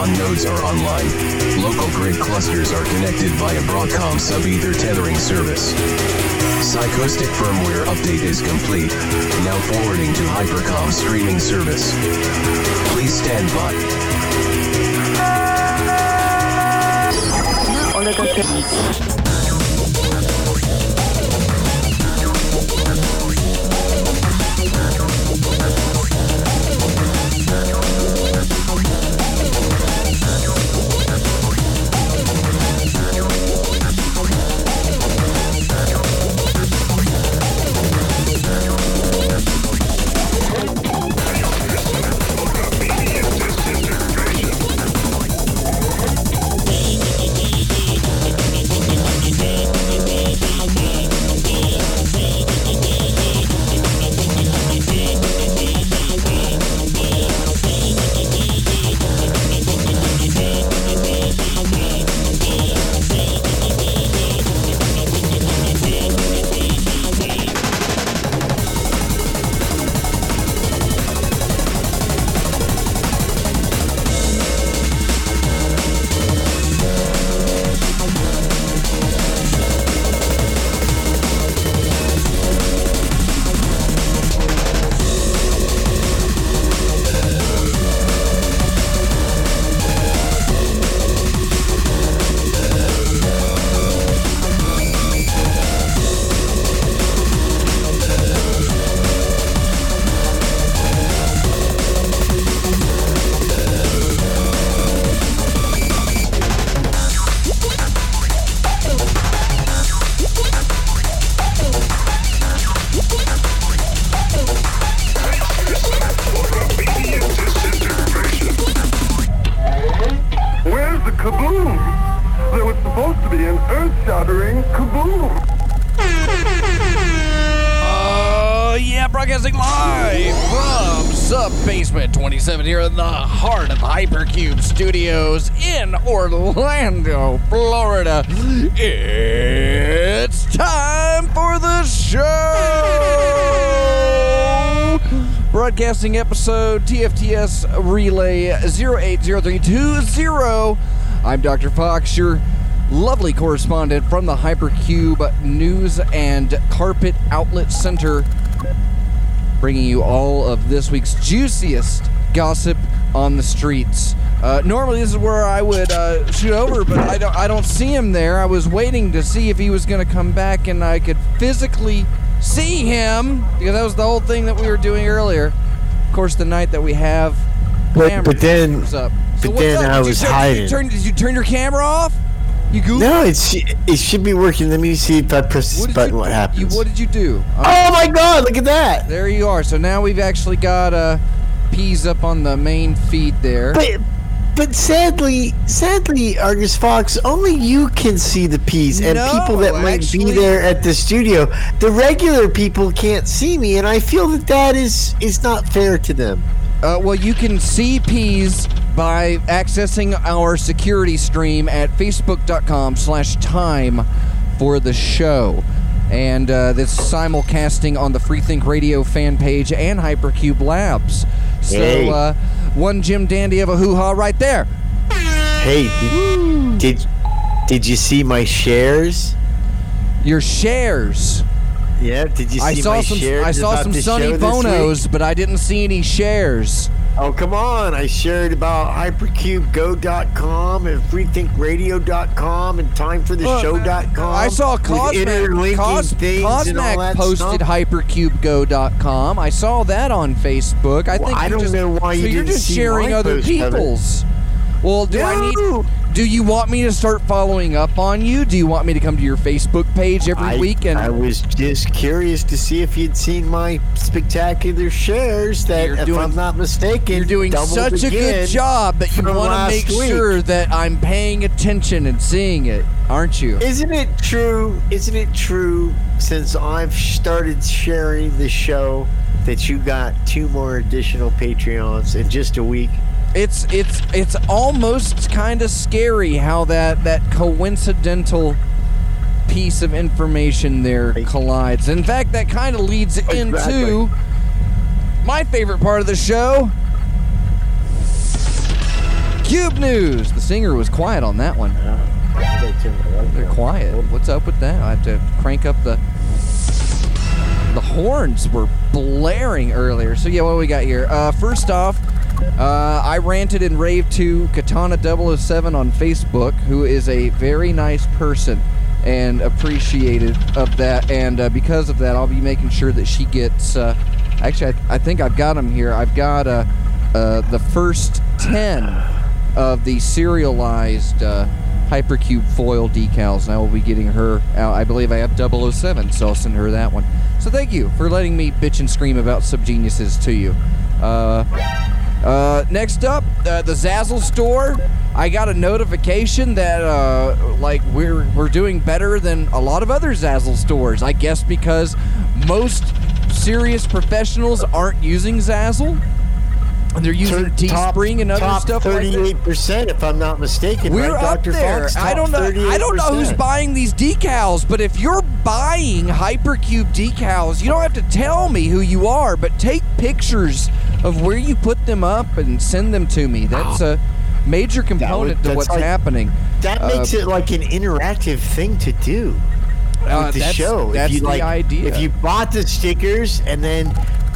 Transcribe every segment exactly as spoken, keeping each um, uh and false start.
Tron nodes are online. Local grid clusters are connected via Broadcom sub-ether tethering service. Psychoustic firmware update is complete. Now forwarding to Hypercom streaming service. Please stand by. Here in the heart of Hypercube Studios in Orlando, Florida. It's time for the show! Broadcasting episode T F T S Relay zero eight zero three two zero. I'm Doctor Fox, your lovely correspondent from the Hypercube News and Carpet Outlet Center, bringing you all of this week's juiciest gossip on the streets. Uh, normally this is where I would uh, shoot over, but I don't, I don't see him there. I was waiting to see if he was going to come back and I could physically see him, because that was the whole thing that we were doing earlier. Of course, the night that we have but, but then, up. So but then up? I Did was you turn, hiding. Did you, turn, did you turn your camera off? You Googled? No, it's, it should be working. Let me see if I press this button, you, what happens. You, what did you do? Um, oh my god, look at that! There you are. So now we've actually got uh, P's up on the main feed there. But, but sadly, sadly, Argus Fox, only you can see the P's, and no, people that might actually, be there at the studio, the regular people can't see me, and I feel that that is, is not fair to them. Uh, well, you can see P's by accessing our security stream at facebook.com slash time for the show. And uh, this simulcasting on the Freethink Radio fan page and Hypercube Labs. So, hey. uh, one Jim Dandy of a hoo-ha right there. Hey, did, did, did you see my shares? Your shares? Yeah, did you see I saw my some, shares I saw about some the Sunny show this Bonos, week? but I didn't see any shares. Oh, come on. I shared about hypercube go dot com and freethink radio dot com and time for the show dot com. I saw Cosmac, Cos, Cosmac posted hypercube go dot com. I saw that on Facebook. I well, think I don't just, know why you so didn't you're just see sharing my other post people's. Well, do no. I need... Do you want me to start following up on you? Do you want me to come to your Facebook page every I, week? And I was just curious to see if you'd seen my spectacular shares that, You're if doing- I'm not mistaken, you're doing doubled such a good again job that you from want to last make week. sure that I'm paying attention and seeing it, aren't you? Isn't it true? Isn't it true? Since I've started sharing the show, that you got two more additional Patreons in just a week. It's it's it's almost kind of scary how that that coincidental piece of information there collides. In fact, that kind of leads Exactly. into my favorite part of the show. Cube News. The singer was quiet on that one. They're quiet. What's up with that? I have to crank up the... The horns were blaring earlier. So yeah, what do we got here? Uh, first off, uh, I ranted and raved to Katana double oh seven on Facebook, who is a very nice person and appreciated of that. And uh, because of that, I'll be making sure that she gets... Uh, actually, I, I think I've got them here. I've got uh, uh, the first ten of the serialized uh, Hypercube foil decals, and I will be getting her out. I believe I have double oh seven, so I'll send her that one. So thank you for letting me bitch and scream about Subgeniuses to you. Uh, uh, next up, uh, the Zazzle store. I got a notification that uh, like we're we're doing better than a lot of other Zazzle stores. I guess because most serious professionals aren't using Zazzle. And they're using Teespring and other top stuff like that. thirty-eight percent, if I'm not mistaken. We're right, up Doctor there. Fox, I don't know. I don't know who's buying these decals, but if you're buying Hypercube decals, you don't have to tell me who you are, but take pictures of where you put them up and send them to me. That's a major component would, to what's like, happening. That uh, makes it like an interactive thing to do with uh, the that's, show. That's if you, the like, idea. If you bought the stickers and then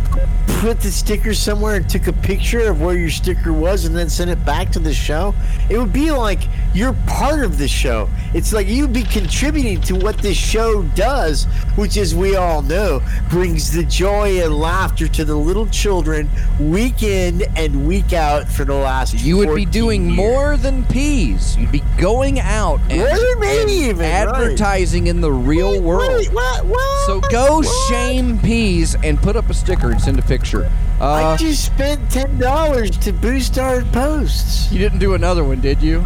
put the sticker somewhere and took a picture of where your sticker was and then sent it back to the show, it would be like you're part of the show. It's like you'd be contributing to what this show does, which, as we all know, brings the joy and laughter to the little children week in and week out for the last You would be doing years. more than peas. You'd be going out and, More than and even, advertising right. in the real Wait, world. wait, what, what, So go what? shame peas and put up a sticker and send a picture. Uh, I just spent ten dollars to boost our posts. you didn't do another one, did you?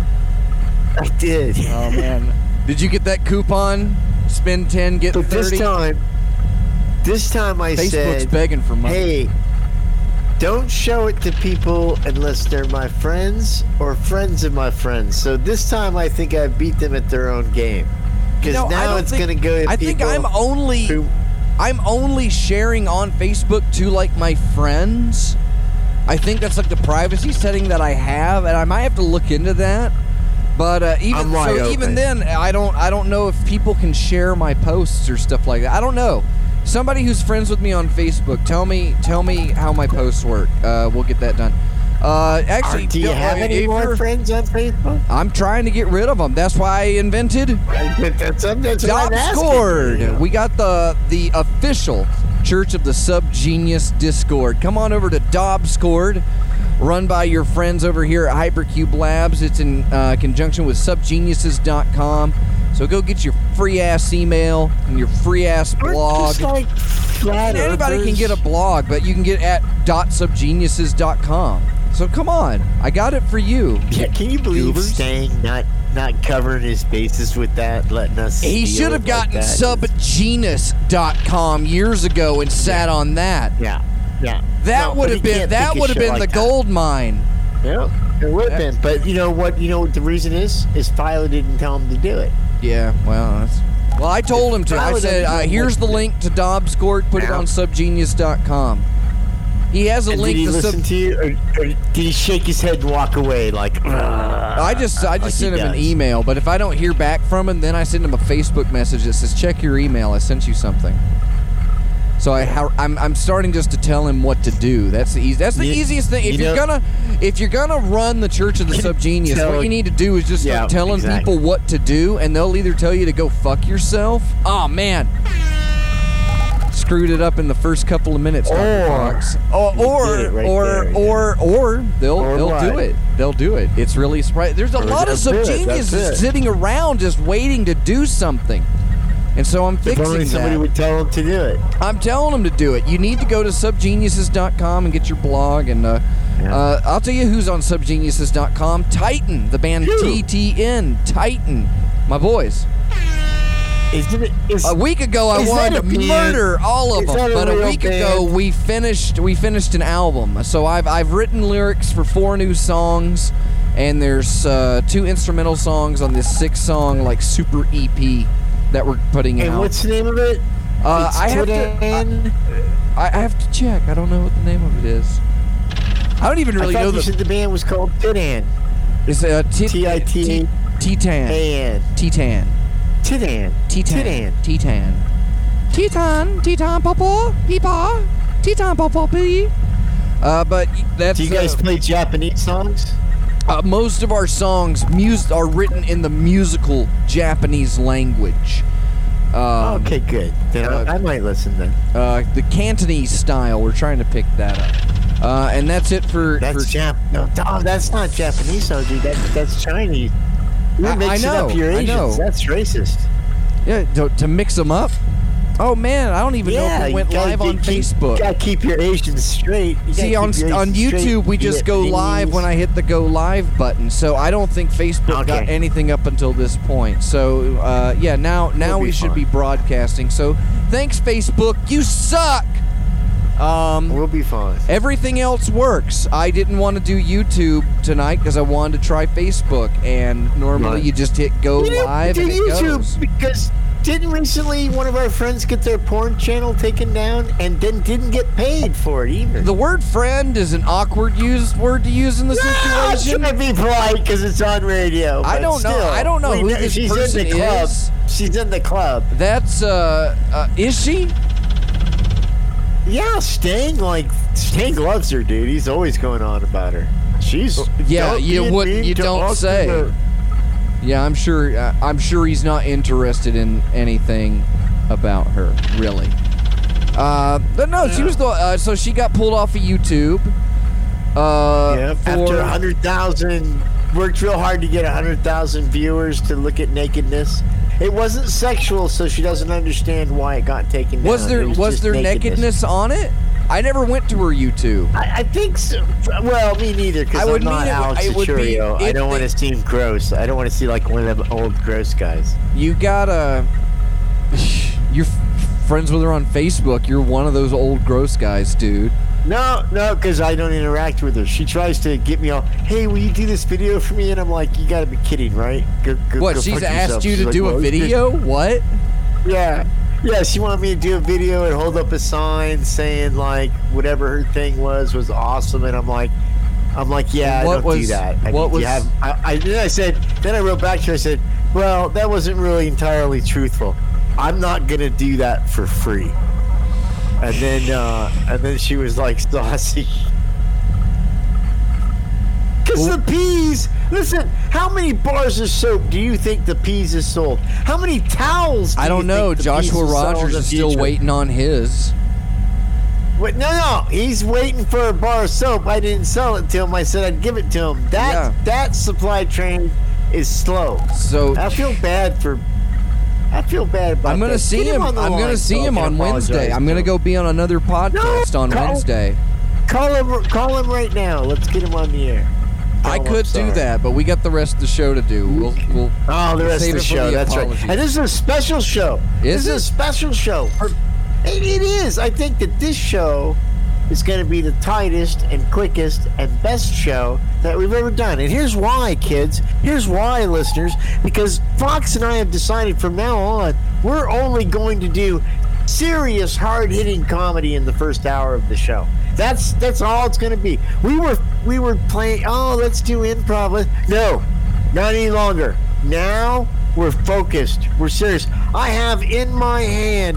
I did. Oh man, did you get that coupon? Spend ten, get But thirty. this time, this time I Facebook's said, begging for money. hey, don't show it to people unless they're my friends or friends of my friends. So this time I think I beat them at their own game. Because No, I now don't it's think- going to go to I think people I'm only who... I'm only sharing on Facebook to like my friends. I think that's like the privacy setting that I have, and I might have to look into that. But uh, even I'm wide so, even open. then, I don't I don't know if people can share my posts or stuff like that. I don't know. Somebody who's friends with me on Facebook, tell me tell me how my posts work. Uh, we'll get that done. Uh, actually, Do you don't- have if any more you're- friends on Facebook? I'm trying to get rid of them. That's why I invented That's, that's what I'm asking. Dobscord. We got the the official Church of the Subgenius Discord. Come on over to Dobscord, run by your friends over here at Hypercube Labs. It's in uh, conjunction with subgeniuses dot com. So go get your free ass email and your free ass blog. Just like flat And anybody earthers. can get a blog, but you can get at dot subgeniuses dot com. So come on, I got it for you. Yeah, can you believe Goobers. Stang not not covering his bases with that, letting us? He steal should have it like gotten that? subgenus dot com years ago and sat on that. Yeah, yeah. That No, would but have he been can't that think of would have shit been like the that. gold mine. Yeah, it would have been. But you know what? You know what the reason is? Is Philo didn't tell him to do it. Yeah, well, that's well. I told him to. I Tyler said, doesn't uh, know "Here's the what to link to Dobscord. Put it Yeah. on subgenius dot com." He has a And link did he to listen sub. to you, or, or did he shake his head and walk away like? I just I like just he sent him an does? email, but if I don't hear back from him, then I send him a Facebook message that says, "Check your email. I sent you something." So I how, I'm I'm starting just to tell him what to do. That's the easy. That's the You- easiest thing. If you you're know- gonna if you're gonna run the Church of the Subgenius, Tell- what you need to do is just Yeah, start telling exactly. people what to do, and they'll either tell you to go fuck yourself. Oh man. Screwed it up in the first couple of minutes, Doctor Or- Fox. Or You or did it right or, there, yeah. or or they'll Or they'll do what? it. They'll do it. It's really surprising. There's a Or lot of that's it, that's subgeniuses it. sitting around just waiting to do something. And so I'm If fixing only somebody that. would tell him to do it. I'm telling them to do it. You need to go to subgeniuses dot com and get your blog. And uh, Yeah. uh, I'll tell you who's on subgeniuses dot com. Titan, the band Who? T T N. Titan, my boys. Isn't it? Is, A week ago, I Is wanted that to a band? murder all of Is them, that a but a real week band? ago we finished we finished an album. So I've I've written lyrics for four new songs, and there's uh, two instrumental songs on this six-song like super E P that we're putting and out. what's the name of it? Uh, It's I have to. Titan? I, I have to check. I don't know what the name of it is. I don't even really I know thought you the. said the band was called Titan. It's a T- T I T Titan. A N. Titan. Titan. Titan. Titan. Titan. Titan. Papa. Peepa. Titan. Papa. Pee. Uh, but that's. Do you guys uh, play Japanese songs? Uh, most of our songs mus- are written in the musical Japanese language. Um, okay, good. Then uh, I, I might listen then. Uh, the Cantonese style. We're trying to pick that up. Uh, and that's it for. That's for, Jap. No, oh, that's not Japanese, though, dude. That, that's Chinese. You're I- I mixing know, up your I Asians. know. That's racist. Yeah, to, to mix them up. Oh man, I don't even know if Yeah, it you went gotta live on keep- Facebook. You gotta keep your Asians straight. You See, gotta on keep your on Asians straight. YouTube, we just Yeah, go please. live when I hit the go live button. So I don't think Facebook got Okay. anything up until this point. So uh, yeah, now now We'll we be should fine. be broadcasting. So thanks, Facebook. You suck. Um, We'll be fine. everything else works. I didn't want to do YouTube tonight because I wanted to try Facebook, and normally Right. you just hit go You didn't live do and it YouTube goes. because didn't recently one of our friends get their porn channel taken down and then didn't get paid for it either? The word "friend" is an awkward used word to use in the I'm situation. trying to be polite because it's on radio. I but don't know. still, I don't know we who this she's person in the club. is. She's in the club. That's uh, uh is she? Yeah, Sting like Sting loves her, dude. He's always going on about her. She's Yeah, don't you be wouldn't- mean you to don't us say. to her. Yeah, I'm sure. Uh, I'm sure he's not interested in anything about her, really. Uh, but no, she Yeah. was the. Uh, so she got pulled off of YouTube. Uh, Yeah, for, after a hundred thousand, worked real hard to get a hundred thousand viewers to look at nakedness. It wasn't sexual, so she doesn't understand why it got taken down. was there It was just there nakedness. on it? I never went to her YouTube. I, I think so. Well, me neither, I because I'm would not mean it would- Alex it would be- Achurio. I if don't they- want to seem gross. I don't want to see like one of them old gross guys. You gotta. You're f- friends with her on Facebook. You're one of those old gross guys, dude. No, no, because I don't interact with her. She tries to get me all, hey, will you do this video for me? And I'm like, you gotta be kidding, right? Go, go, What? go She's fuck asked yourself. you She's to like, do well, a video? What? Yeah. Yeah, she wanted me to do a video and hold up a sign saying like whatever her thing was was awesome, and I'm like, I'm like, yeah, I What don't was- do that. I what mean, you was- have, I, I, then I said, then I wrote back to her. I said, well, that wasn't really entirely truthful. I'm not gonna do that for free. And then, uh, and then she was like saucy. Because the peas, listen, how many bars of soap do you think the peas has sold? How many towels do I don't you know. think the Joshua peas will sell in Rogers the is still future? waiting on his. Wait, no, no, he's waiting for a bar of soap. I didn't sell it to him. I said I'd give it to him. That Yeah. that supply train is slow. So I feel bad for. I feel bad about. I'm gonna that. see Get him. on the I'm line gonna see so I him can on Wednesday. apologize I'm to gonna him. go be on another podcast on call- Wednesday. Call him. Call him right now. Let's get him on the air. Tell I him I'm could do sorry. that, but we got the rest of the show to do. We'll, we'll Oh, the rest save of the it for show. the That's right. apology. And this is a special show. Is this it? is a special show. For, it, it is. I think that this show is going to be the tightest and quickest and best show that we've ever done. And here's why, kids. Here's why, listeners. Because Fox and I have decided from now on, we're only going to do serious, hard-hitting comedy in the first hour of the show. That's that's all it's going to be. We were we were playing. Oh, let's do improv. Let- No, not any longer. Now we're focused. We're serious. I have in my hand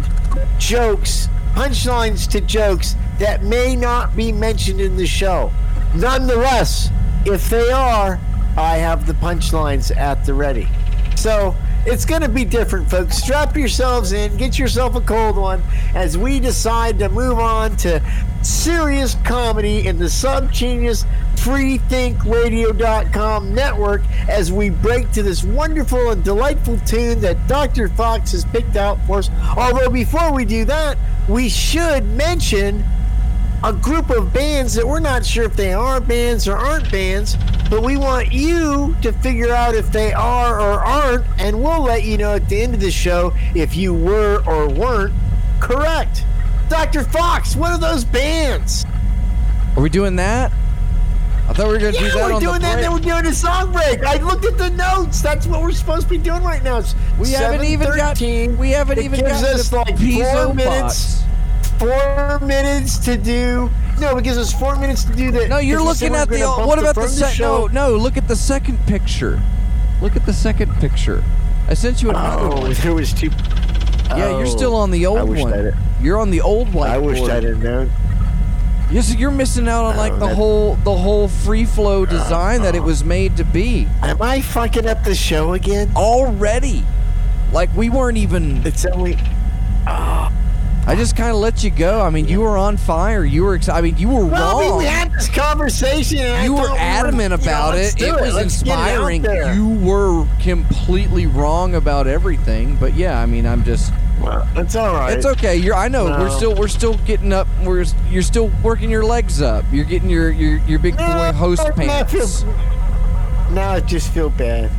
jokes, punchlines to jokes that may not be mentioned in the show. Nonetheless, if they are, I have the punchlines at the ready. So it's going to be different, folks. Strap yourselves in, get yourself a cold one as we decide to move on to serious comedy in the Subgenius free think radio dot com network as we break to this wonderful and delightful tune that Doctor Fox has picked out for us. Although before we do that, we should mention a group of bands that we're not sure if they are bands or aren't bands, but we want you to figure out if they are or aren't, and we'll let you know at the end of the show if you were or weren't correct. Doctor Fox, what are those bands? Are we doing that? I thought we were gonna Yeah, do that we're on doing the that, break. then we're doing a song break. I looked at the notes. That's what we're supposed to be doing right now. It's We haven't even got. seven thirteen. We haven't It even gives got us the like piezo four minutes. box. Four minutes to do No, because it's four minutes to do that. No, you're looking at the. What about the second? No, no. Look at the second picture. Look at the second picture. I sent you another oh, one. there was two. Yeah, oh, you're still on the old I wish one. I'd, You're on the old whiteboard. I wish I'd have known. Yes, you're missing out on like Oh, the that- whole the whole free flow design that it was made to be Am I fucking up the show again? already. Like we weren't even. It's only. I just kind of let you go. I mean, you were on fire. You were excited. I mean, you were Well, wrong. we had this conversation. And You I were thought we adamant you know, about let's it. do It was Let's get it out inspiring. there. You were completely wrong about everything. But yeah, I mean, I'm just. Well, it's all right. It's okay. You're. I know. We're No. still. We're still getting up. We're. You're still working your legs up. You're getting your your your big boy No, host no, I pants. feel- Now I just feel bad.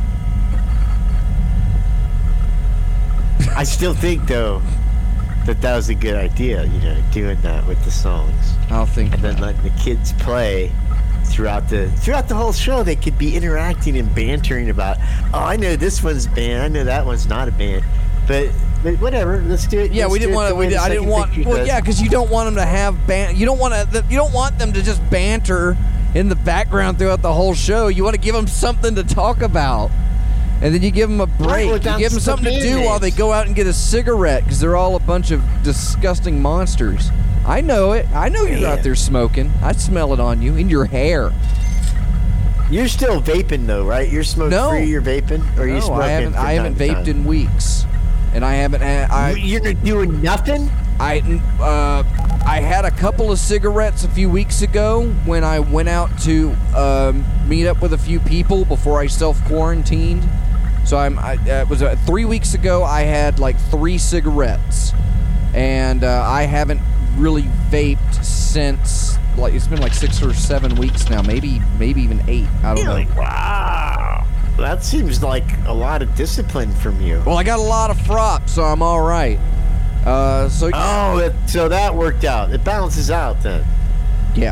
I still think though that that was a good idea. You know, doing that with the songs. I'll think. And then letting the kids play throughout the throughout the whole show. They could be interacting and bantering about, oh, I know this one's a band, I know that one's not a band, but but whatever. Let's do it. Yeah, let's we didn't do it want the to. way We, the I didn't second want. picture Well, does. yeah, because you don't want them to have ban. You don't want to. You don't want them to just banter in the background throughout the whole show. You want to give them something to talk about, and then you give them a break. well, you that's give them the something to do band while they names. go out and get a cigarette because they're all a bunch of disgusting monsters. I know it. I know you're Yeah. out there smoking. I smell it on you in your hair. You're still vaping though, right? You're smoke No. free. You're vaping, or are you No, smoking? I haven't. from I haven't time to vaped time? in weeks, and I haven't. had- I You're doing nothing. I uh, I had a couple of cigarettes a few weeks ago when I went out to um, meet up with a few people before I self quarantined. So I'm. I, uh, it was uh, three weeks ago. I had like three cigarettes, and uh, I haven't really vaped since. Like it's been like six or seven weeks now. Maybe maybe even eight. I don't know. Really? Wow. That seems like a lot of discipline from you. Well, I got a lot of frop, so I'm all right. Uh, so Oh, it, so that worked out. It balances out then. yeah.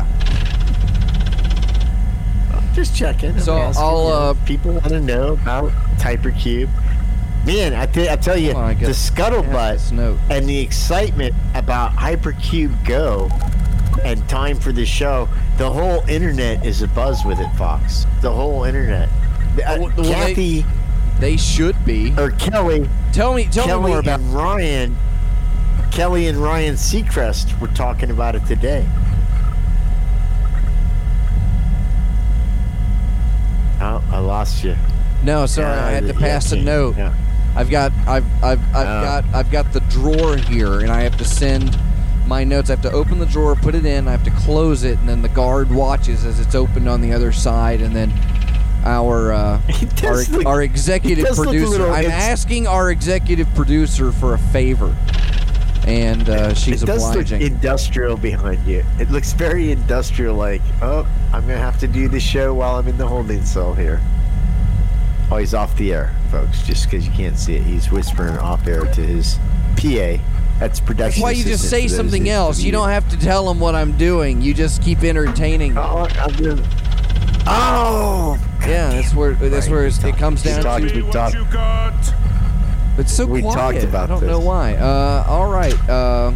Just checking. I'm So asking, I'll, you know, uh, people want to know about Hypercube. Man, I, th- I tell you, Hold on, I the gotta have scuttlebutt this note. and the excitement about Hypercube Go and time for the show, the whole internet is abuzz with it, Fox. The whole internet. Uh, Well, well, they- Kathy They should be. or Kelly, Tell me, tell Kelly me more about. and Ryan, Kelly and Ryan Seacrest were talking about it today. Oh, I lost you. No, sorry, Yeah, I had to yeah, pass a yeah, note. yeah. I've got, I've, I've, I've Oh. got, I've got the drawer here, and I have to send my notes. I have to open the drawer, put it in. I have to close it, and then the guard watches as it's opened on the other side, and then our uh, It does our, look- our executive it does look a producer. little- I'm it's- asking our executive producer for a favor, and uh, she's it does obliging. look industrial behind you. It looks very industrial, like, oh, I'm going to have to do the show while I'm in the holding cell here. Oh, he's off the air, folks, just because you can't see it. He's whispering off air to his P A. That's production That's why you just assistant say for those something who- else. of You don't have to tell them what I'm doing. You just keep entertaining. them. Oh, I'm doing... Oh! Yeah, that's where that's Right. where it's, it comes We down talked- to. we talked- It's so we quiet. talked about I don't know this. why. Uh, all right. Uh,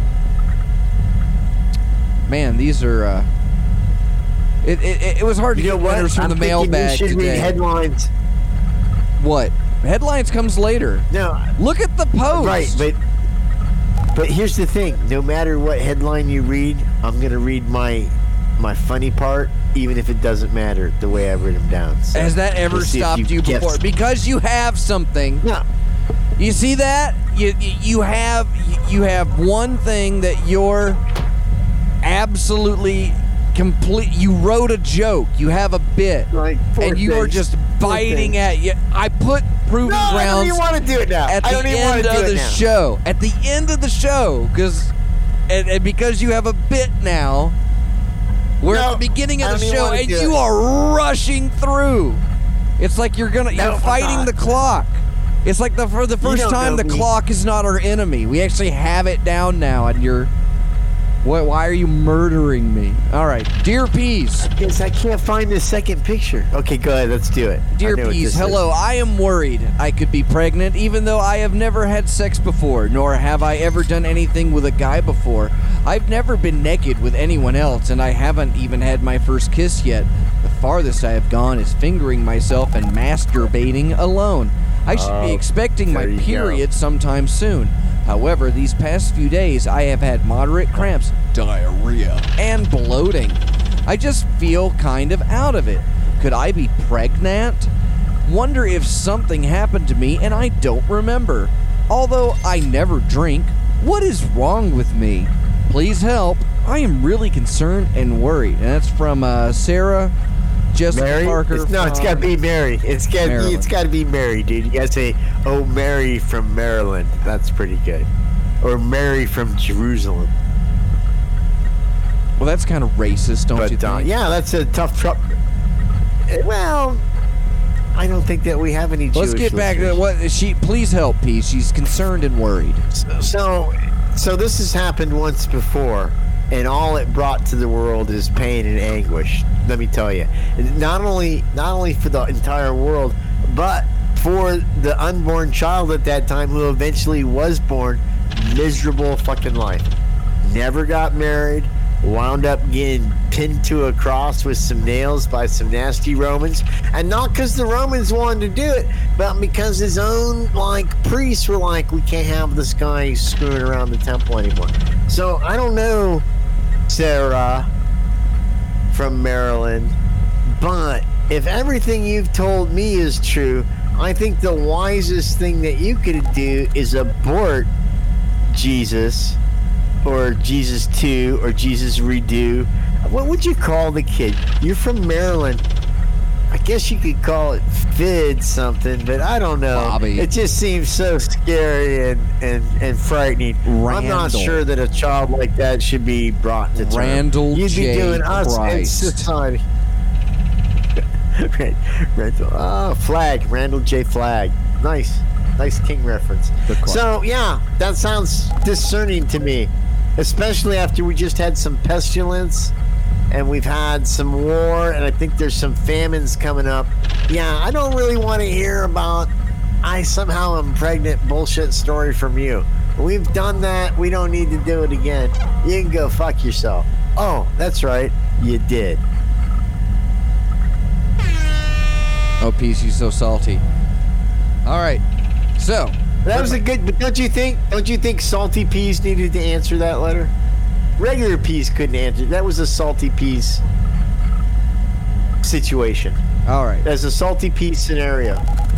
man, these are. Uh, it, it it was hard to You know get what? letters from I'm the thinking mailbag you should today. read headlines. What? Headlines comes later. No, Look at the post. right, but but here's the thing. No matter what headline you read, I'm gonna read my my funny part, even if it doesn't matter the way I written them down. So, Has that ever let's see if stopped you guessed. before? Because you have something. No, You see that? You you you have you have one thing that you're absolutely complete. You wrote a joke. You have a bit, like four and you are things. just Four biting things. at you. I put proving No, I don't grounds even want to do it now. at I the don't even want end to do of it the now. show. At the end of the show, because and, and because you have a bit now. We're at No, the beginning of I the don't even show, wanna and do you it. are rushing through. It's like you're gonna No, you're I'm fighting not. the clock. It's like the for the first don't time know the me. clock is not our enemy. We actually have it down now, and you're. What? Why are you murdering me? All right, Dear Peas. Because I can't find the second picture. Okay, go ahead. Let's do it. I Dear know what Peas, this hello. is. I am worried I could be pregnant, even though I have never had sex before, nor have I ever done anything with a guy before. I've never been naked with anyone else, and I haven't even had my first kiss yet. The farthest I have gone is fingering myself and masturbating alone. I should Oh, be expecting my there you period go. sometime soon. However, these past few days I have had moderate cramps, diarrhea, and bloating. I just feel kind of out of it. Could I be pregnant? Wonder if something happened to me and I don't remember. Although I never drink, what is wrong with me? Please help. I am really concerned and worried. And that's from uh, Sarah Jessica Mary? Parker. It's, no, it's from- got to be Mary. It's got Maryland. it's got to be Mary, dude. You got to say, "Oh, Mary from Maryland." That's pretty good. Or Mary from Jerusalem. Well, that's kind of racist, don't you But uh, think? yeah, that's a tough trouble. Well, I don't think that we have any Jewish Let's get back to listeners. what she. Please help, P. She's concerned and worried. So, so this has happened once before, and all it brought to the world is pain and anguish. Let me tell you, not only not only for the entire world, but for the unborn child at that time who eventually was born. Miserable fucking life. Never got married. Wound up getting pinned to a cross with some nails by some nasty Romans, and not because the Romans wanted to do it, but because his own like priests were like, we can't have this guy screwing around the temple anymore. So I don't know, Sarah from Maryland, but if everything you've told me is true, I think the wisest thing that you could do is abort Jesus, or Jesus two, or Jesus redo. What would you call the kid? You're from Maryland. I guess you could call it Fid something, but I don't know. Bobby. It just seems so scary and, and, and frightening. I'm not Randall. sure that a child like that should be brought to term. Randall You'd J. be doing us in Christ. society. Right. Randall. Oh, Flag. Randall J. Flag. Nice. Nice King reference. Good call. So, yeah, that sounds discerning to me, especially after we just had some pestilence and we've had some war, and I think there's some famines coming up. Yeah, I don't really want to hear about I somehow am pregnant bullshit story from you. We've done that. We don't need to do it again. You can go fuck yourself. Oh, that's right. You did. Oh, P. She's so salty. All right. So, That was a good, but don't you think, don't you think Salty Peas needed to answer that letter? Regular Peas couldn't answer. That was a Salty Peas situation. all right. That's a Salty Peas scenario.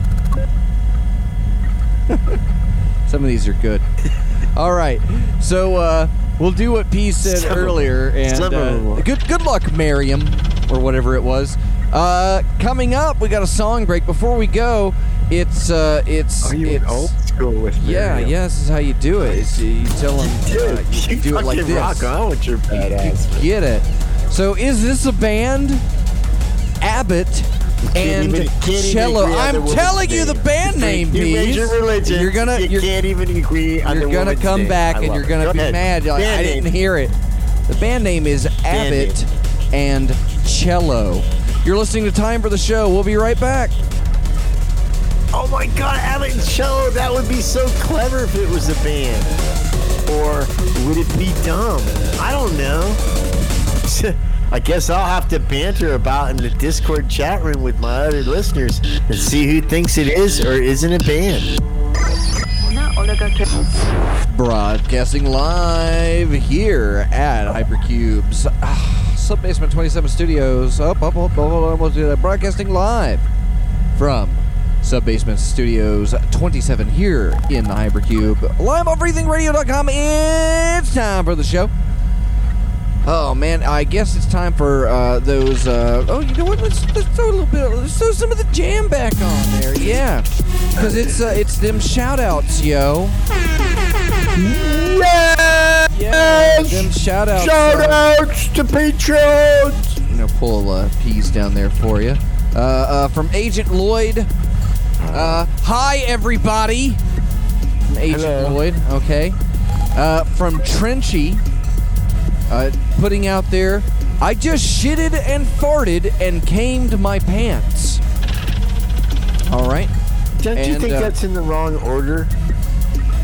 Some of these are good. All right. So, uh, we'll do what P said Some of earlier. them. And Some of them uh, will. good good luck, Miriam, or whatever it was. Uh, coming up, we got a song break. Before we go, it's uh, it's Are you it's in old school with me? yeah, yeah. This is how you do it. It's, you tell them Dude, uh, you, you do it like fucking this. rock on with your You badass. get it. So, is this a band? Abbott and even- can't even Cello. agree on the I'm woman's telling you the name. band name, You made Pease. your religion. You're gonna You you're, can't even agree on you're the gonna woman's come name. back I and love you're it. gonna Go be ahead. mad. You're like, Band I didn't name. hear it. The band name is Band Abbott name. and Cello. You're listening to Time for the Show. We'll be right back. Oh my God, Abbott and Cello, that would be so clever if it was a band. Or would it be dumb? I don't know. I guess I'll have to banter about in the Discord chat room with my other listeners and see who thinks it is or isn't a band. Broadcasting live here at Hypercube's ah, Subbasement twenty-seven Studios. Up, up, up, up, up, up, up, broadcasting live from Subbasement Studios twenty-seven here in the Hypercube. Live on Everything Radio dot com. It's time for the show. Oh man, I guess it's time for uh, those. Uh, oh, you know what? Let's let's throw a little bit. Let's throw some of the jam back on there. Yeah, because it's uh, it's them shout outs, yo. Yeah, them shout outs. Shout outs to Patreons! I'm gonna pull uh, P's down there for you. Uh, uh, from Agent Lloyd. Uh, hi everybody. From Agent Hello. Lloyd. Okay. Uh, from Trenchy. Uh, putting out there, I just shitted and farted and camed my pants. All right. Don't you And, think uh, that's in the wrong order?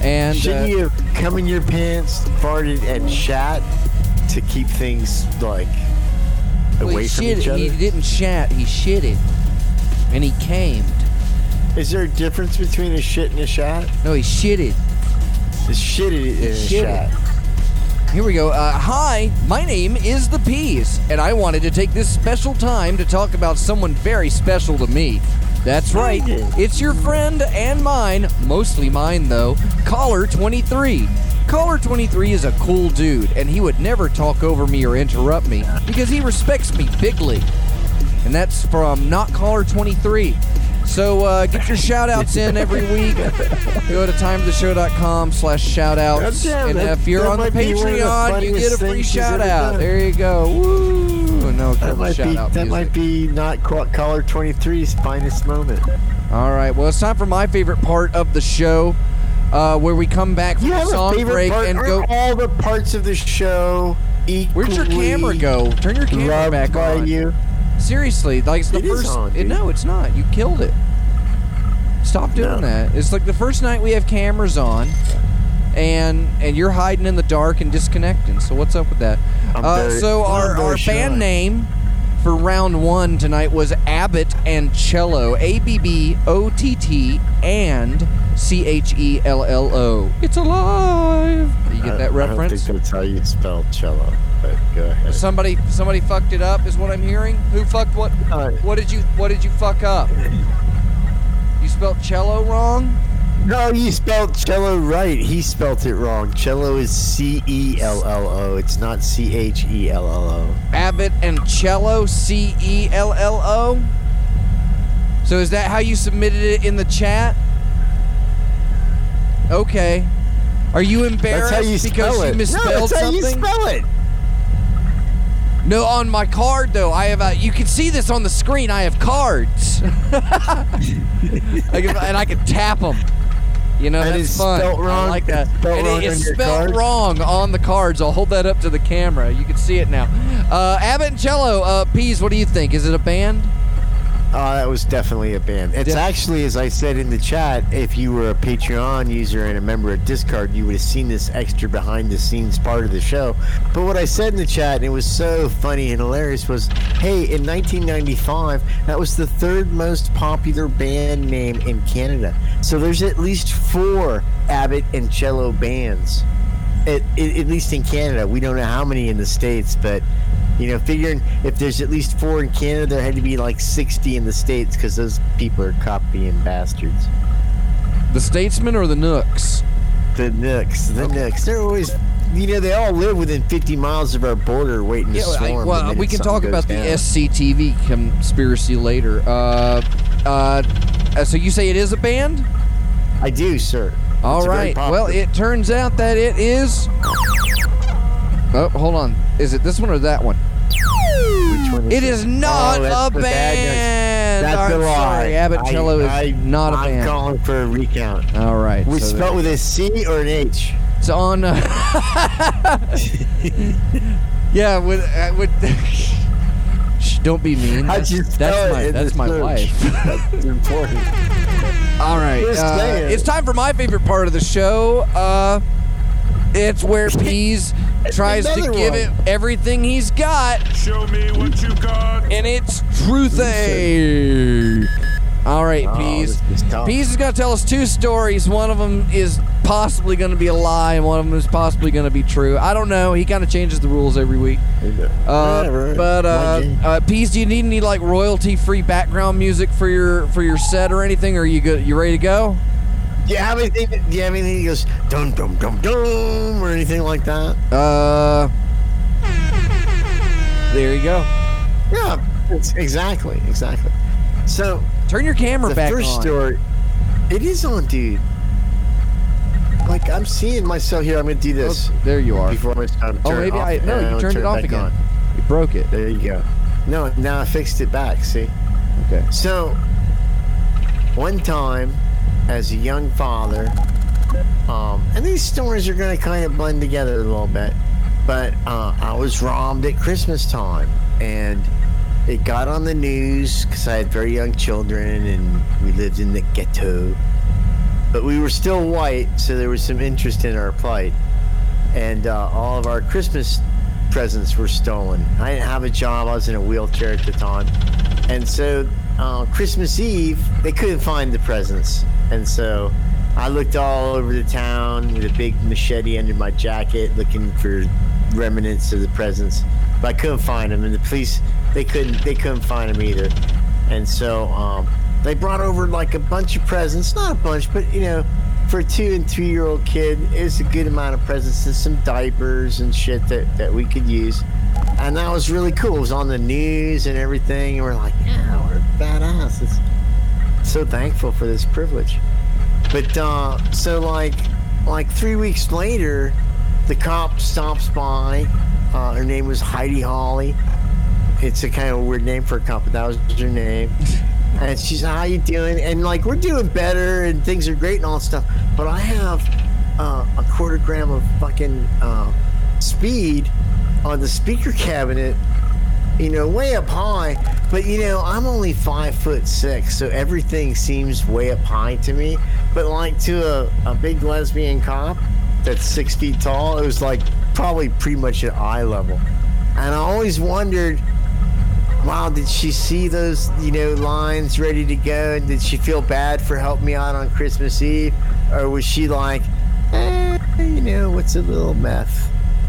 And shouldn't uh, you have come in your pants, farted, and shat to keep things like well, away he from shit each it. other? He didn't shat. He shitted, and he camed. Is there a difference between a shit and a shat? No, he shitted. A shitted and a Shitted. shat. Here we go. Uh, hi, my name is The Peas, and I wanted to take this special time to talk about someone very special to me. That's right. It's your friend and mine, mostly mine though, Caller twenty-three. Caller twenty-three is a cool dude, and he would never talk over me or interrupt me because he respects me bigly. And that's from Not Caller twenty-three. So uh, get your shout-outs in every week. Go to time of the show dot com slash shout-outs. Goddamn, And that- if you're that on the might be one of the Patreon, you funniest get a free things she's ever shout-out. done. There you go. Woo! No, That might be shout-out that music. might be not Ca- Caller twenty-three's finest moment. All right. Well, it's time for my favorite part of the show, uh, where we come back from You the have a song favorite break part? and Aren't go. all the parts of the show equally Where'd your camera go? Turn your camera loved back by on. you? Seriously, like it's the It is first. on, it, dude. no, it's not. You killed it. Stop doing No. that. It's like the first night we have cameras on, and and you're hiding in the dark and disconnecting. So what's up with that? I'm Uh, very- so I'm our very our band shy. name for round one tonight was Abbott and Cello. A B B O T T and C H E L L O. It's alive. You get I- that I don't reference? think that's how you spell cello, but go ahead. Somebody somebody fucked it up is what I'm hearing. Who fucked what? Uh, What did you What did you fuck up? You spelled cello wrong? No, you spelled cello right. He spelled it wrong. Cello is C E L L O. It's not C H E L L O. Abbott and Cello, C E L L O. So is that how you submitted it in the chat? Okay. Are you embarrassed That's how you because spell you it. misspelled no, that's something? how you spell it. No, on my card though, I have. Uh, you can see this on the screen. I have cards, I can, and I can tap them. You know, And that's it's fun. spelt wrong? I like that. It's spelt and wrong it is on your spelled card? wrong on the cards. I'll hold that up to the camera. You can see it now. Uh, Abbott and Cello, uh, Peas. What do you think? Is it a band? Oh, that was definitely a band. It's Def- actually, as I said in the chat, if you were a Patreon user and a member of Discard, you would have seen this extra behind-the-scenes part of the show. But what I said in the chat, and it was so funny and hilarious, was, hey, in nineteen ninety-five, that was the third most popular band name in Canada. So there's at least four Abbott and Cello bands, at, at, at least in Canada. We don't know how many in the States, but... You know, figuring if there's at least four in Canada, there had to be like sixty in the States because those people are copying bastards. The Statesmen or the Nooks? The Nooks, the Nooks, they're always, you know, they all live within fifty miles of our border waiting to Yeah, I, swarm. the well, minute we can something talk goes about down. the S C T V conspiracy later. Uh, uh, uh, so you say it is a band? I do, sir. All It's very right. popular. Well, it turns out that it is. Oh, hold on. Is it this one or that one? Which one It is not Oh, that's a the bad news. band. That's I'm a lie. sorry. Abbott Cello is I, I, not a I'm band. calling for a recount. All right. We so spelled with a C or an H. It's on. Uh, yeah, with uh, with. Shh, don't be mean. How'd That's, you that's spell my it in that's the my search? wife. That's important. All right. Just Uh, saying. it's time for my favorite part of the show. Uh, it's where Peas tries to Another give one. it everything he's got, Show me what you got. and it's Truthy. All right, Oh, Peas. this is tough. Peas is going to tell us two stories. One of them is possibly going to be a lie, and one of them is possibly going to be true. I don't know. He kind of changes the rules every week. Uh, Whatever. but uh, One game. uh, Peas, do you need any like royalty-free background music for your for your set or anything? Or are you good? You ready to go? Do you have anything? Do you have anything that goes dum dum dum dum or anything like that? Uh, there you go. Yeah, it's exactly, exactly. So Turn your camera the back first on. story, it is on, dude. Like I'm seeing myself here. I'm gonna do this Oh, there you are. before my time. Oh, maybe I no. You turned it off again. You broke it. There you go. No, now I fixed it back. See. Okay. So, one time, as a young father, um, and these stories are going to kind of blend together a little bit, but uh, I was robbed at Christmas time, and it got on the news because I had very young children, and we lived in the ghetto. but we were still white, so there was some interest in our plight. And uh, all of our Christmas presents were stolen. I didn't have a job. I was in a wheelchair at the time. And so uh, Christmas Eve, they couldn't find the presents. And so I looked all over the town with a big machete under my jacket looking for remnants of the presents. But I couldn't find them. And the police, they couldn't, they couldn't find them either. And so um, they brought over like a bunch of presents. Not a bunch, but, you know, for a two and three year old kid, it was a good amount of presents and some diapers and shit that, that we could use. And that was really cool. It was on the news and everything. And we're like, yeah, we're badass. It's so thankful for this privilege. But uh, so like like three weeks later, the cop stops by. Uh, her name was Heidi Holly. It's a kind of weird name for a cop, but that was her name. And she said, how you doing? And like, we're doing better and things are great and all that stuff. But I have uh, a quarter gram of fucking uh, speed on the speaker cabinet, you know, way up high. But, you know, I'm only five foot six, so everything seems way up high to me. But like to a, a big lesbian cop that's six feet tall, it was like probably pretty much at eye level. And I always wondered, wow, did she see those, you know, lines ready to go? And did she feel bad for helping me out on Christmas Eve? Or was she like, eh, you know, what's a little meth?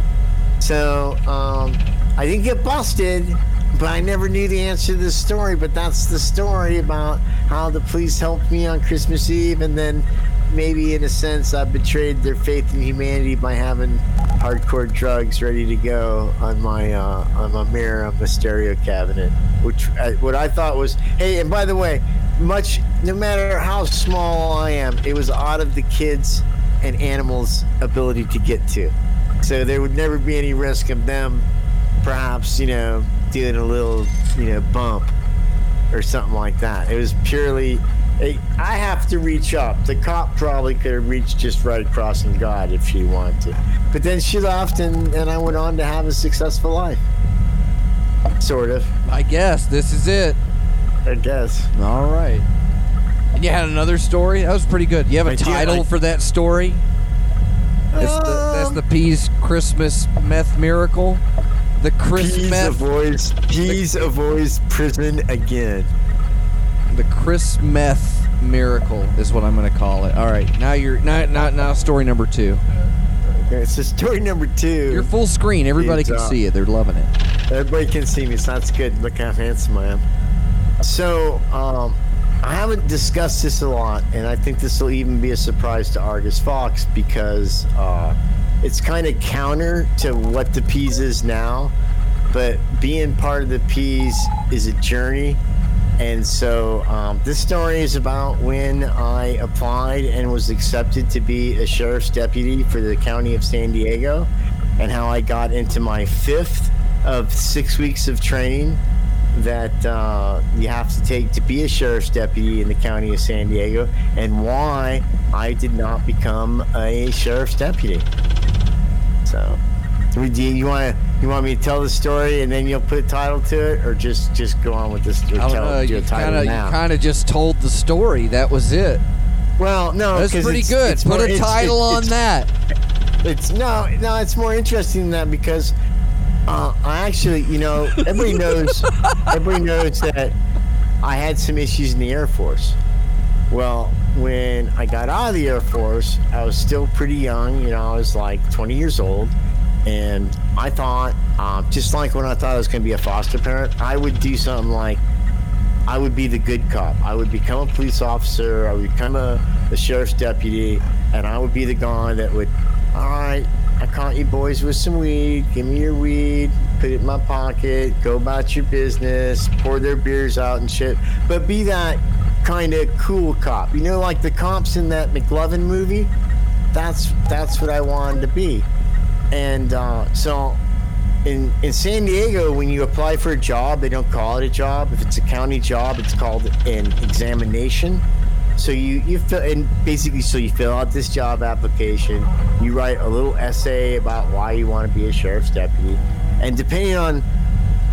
So, um, I didn't get busted, but I never knew the answer to this story. But that's the story about how the police helped me on Christmas Eve. And then maybe in a sense I betrayed their faith in humanity by having hardcore drugs ready to go on my uh, on my mirror on my stereo cabinet, which uh, what I thought was, hey, and by the way, much no matter how small I am, it was out of the kids and animals' ability to get to, so there would never be any risk of them perhaps, you know, doing a little, you know, bump or something like that. It was purely, hey, I have to reach up. The cop probably could have reached just right across and got if she wanted to. But then she left, and, and I went on to have a successful life. Sort of. I guess this is it. I guess. All right. And you had another story? That was pretty good. You have a I title did, I, for that story? That's, um, the, that's the Peas Christmas Meth Miracle? The Chris Peas Meth... avoids, Peas avoids prison again. The Chris Meth Miracle is what I'm going to call it. All right. Now you're... Now, now, now story number two. Okay, so story number two. You're full screen. Everybody can uh, see it. They're loving it. Everybody can see me, so that's good. Look how handsome I am. So, um, I haven't discussed this a lot, and I think this will even be a surprise to Argus Fox because uh, it's kind of counter to what the Peas is now, but being part of the Peas is a journey. And so um, this story is about when I applied and was accepted to be a sheriff's deputy for the county of San Diego, and how I got into my fifth of six weeks of training that uh, you have to take to be a sheriff's deputy in the county of San Diego, and why I did not become a sheriff's deputy. So, do you want to you want me to tell the story and then you'll put a title to it, or just just go on with this? Or I don't tell, know. do You a title kind of now? you kind of just told the story. That was it. Well, no, That's pretty it's, good. it's Put more, a it's, title it's, on it's, that. It's no, no. It's more interesting than that because uh, I actually, you know, everybody knows, everybody knows that I had some issues in the Air Force. Well, when I got out of the Air Force, I was still pretty young. You know, I was like twenty years old, and I thought, uh, just like when I thought I was going to be a foster parent, I would do something like, I would be the good cop. I would become a police officer. I would become a, a sheriff's deputy, and I would be the guy that would, all right, I caught you boys with some weed. Give me your weed. Put it in my pocket. Go about your business. Pour their beers out and shit. But be that kind of cool cop. You know, like the cops in that McLovin movie? That's that's what I wanted to be. And uh, so in in San Diego, when you apply for a job, they don't call it a job. If it's a county job, it's called an examination. So you, you fill, and basically, so you fill out this job application, you write a little essay about why you want to be a sheriff's deputy, and depending on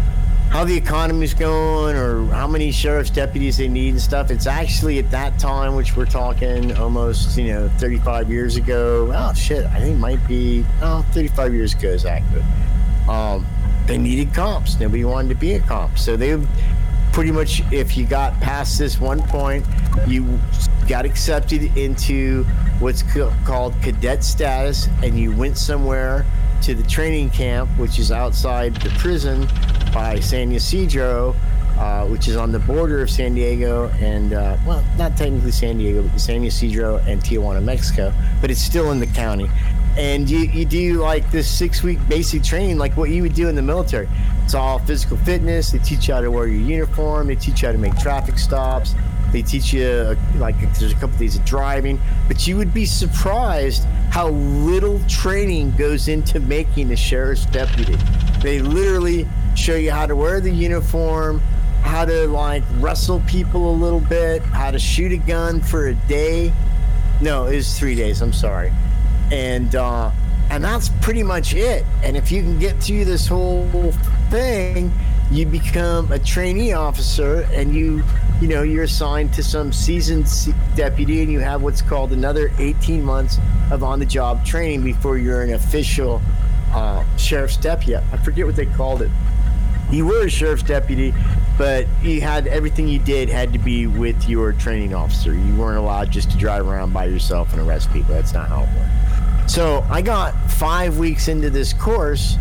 how the economy's going or how many sheriff's deputies they need and stuff. It's actually at that time, which we're talking almost, you know, thirty-five years ago. Oh, shit. I think it might be, oh, thirty-five years ago, exactly. Um, they needed comps. Nobody wanted to be a comp. So they pretty much, if you got past this one point, you got accepted into what's co- called cadet status, and you went somewhere to the training camp, which is outside the prison by San Ysidro, uh, which is on the border of San Diego and, uh, well, not technically San Diego, but San Ysidro and Tijuana, Mexico, but it's still in the county. And you, you do like this six-week basic training, like what you would do in the military. It's all physical fitness. They teach you how to wear your uniform. They teach you how to make traffic stops. They teach you, uh, like, there's a couple days of driving. But you would be surprised how little training goes into making a sheriff's deputy. They literally show you how to wear the uniform, how to, like, wrestle people a little bit, how to shoot a gun for a day. No, it was three days. I'm sorry. And uh, and that's pretty much it. And if you can get through this whole thing, you become a trainee officer, and you you know you're assigned to some seasoned deputy, and you have what's called another eighteen months of on-the-job training before you're an official uh, sheriff's deputy. I forget what they called it. You were a sheriff's deputy, but you had everything you did had to be with your training officer. You weren't allowed just to drive around by yourself and arrest people. That's not how it worked. So I got five weeks into this course,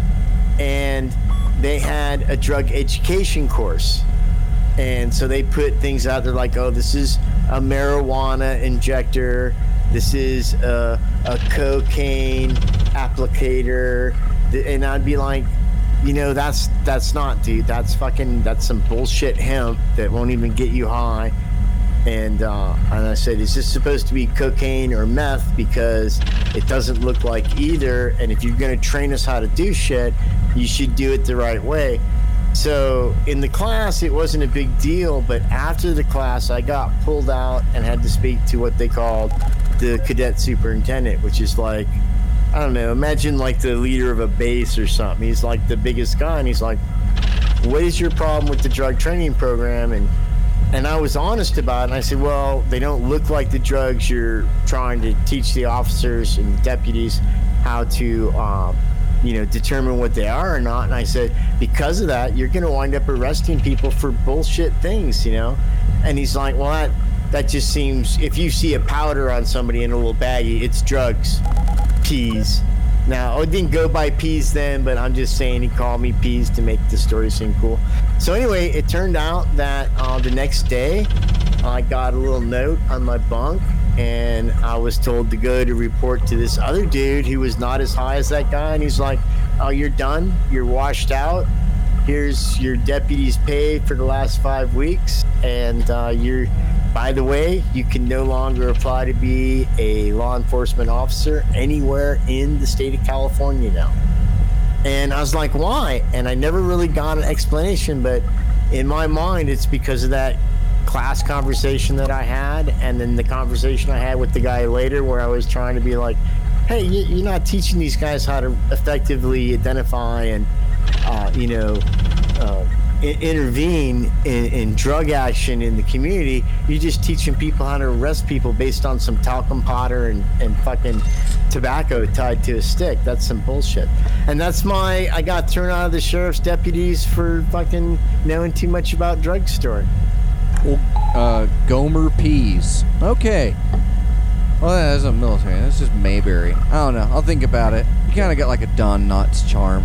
and they had a drug education course. And so they put things out there like, oh, this is a marijuana injector. This is a, a cocaine applicator. And I'd be like, you know, that's that's not, dude. That's fucking, that's some bullshit hemp that won't even get you high. And uh, and I said, is this supposed to be cocaine or meth? Because it doesn't look like either. And if you're going to train us how to do shit, you should do it the right way. So in the class, it wasn't a big deal. But after the class, I got pulled out and had to speak to what they called the cadet superintendent, which is like, I don't know, imagine like the leader of a base or something. He's like the biggest guy, and he's like, what is your problem with the drug training program? And and I was honest about it, and I said, well, they don't look like the drugs you're trying to teach the officers and deputies how to, um, you know, determine what they are or not. And I said, because of that, you're going to wind up arresting people for bullshit things, you know? And he's like, well, that, that just seems, if you see a powder on somebody in a little baggie, it's drugs. Peas. Now, it didn't go by peas then, but I'm just saying he called me peas to make the story seem cool. So anyway, it turned out that uh, the next day, I got a little note on my bunk, and I was told to go to report to this other dude who was not as high as that guy, and he's like, oh, you're done? You're washed out? Here's your deputy's pay for the last five weeks, and uh, you're... By the way, you can no longer apply to be a law enforcement officer anywhere in the state of California now. And I was like, why? And I never really got an explanation, but in my mind, it's because of that class conversation that I had, and then the conversation I had with the guy later where I was trying to be like, hey, you're not teaching these guys how to effectively identify and, uh, you know, uh, intervene in, in drug action in the community. You're just teaching people how to arrest people based on some talcum powder and, and fucking tobacco tied to a stick. That's some bullshit. And that's my, I got thrown out of the sheriff's deputies for fucking knowing too much about drugstore. Uh, Gomer Peas. Okay. Well, that's a military. That's just Mayberry. I don't know. I'll think about it. You kind of got like a Don Knotts charm.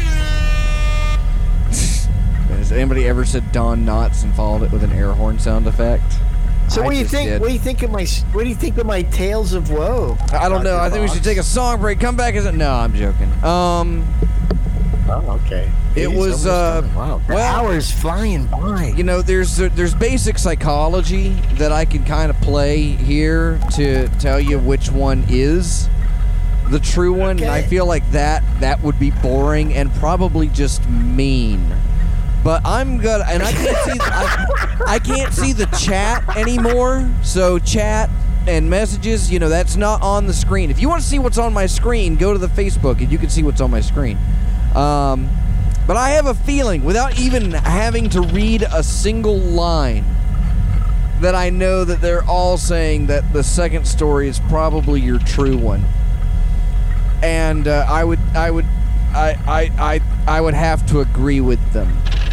Has anybody ever said Don Knotts and followed it with an air horn sound effect? So I what do you think? Did. What do you think of my? What do you think of my Tales of Woe? I don't know. I think we should take a song break. Come back as a. No, I'm joking. Um. Oh, okay. It It was. Uh. Wow. The well, hours flying by. You know, there's there's basic psychology that I can kind of play here to tell you which one is the true one. Okay. And I feel like that that would be boring and probably just mean. But I'm gonna, and I can't see, I, I can't see the chat anymore. So chat and messages, you know, that's not on the screen. If you want to see what's on my screen, go to the Facebook and you can see what's on my screen. Um, But I have a feeling, without even having to read a single line, that I know that they're all saying that the second story is probably your true one. And uh, I would, I would, I, I, I, I would have to agree with them.